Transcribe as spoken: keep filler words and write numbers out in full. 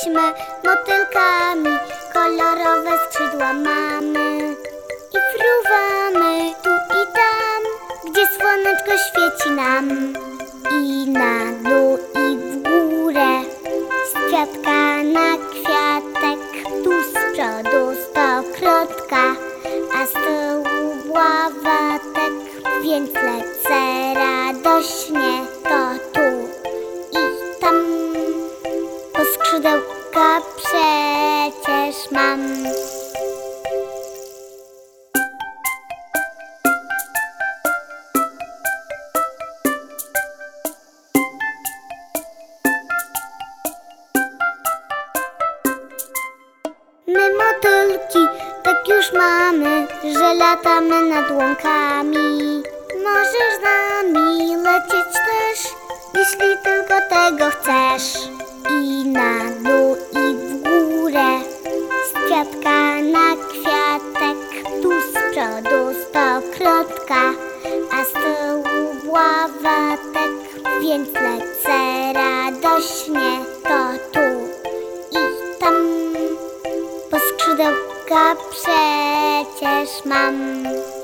Jesteśmy motylkami, kolorowe skrzydła mamy i fruwamy tu i tam, gdzie słoneczko świeci nam. I na dół, i w górę, z kwiatka na kwiatek, tu z przodu stokrotka, a z tyłu bławatek. Więc lecę radośnie to tu i tam, bo skrzydełka przecież mam. My motylki tak już mamy, że latamy nad łąkami. Możesz z nami lecieć też, jeśli tylko tego chcesz. I na dół, i w górę, z kwiatka na kwiatek, tu z przodu stokrotka, a z tyłu bławatek. Więc lecę radośnie to tu i tam, bo skrzydełka przecież mam.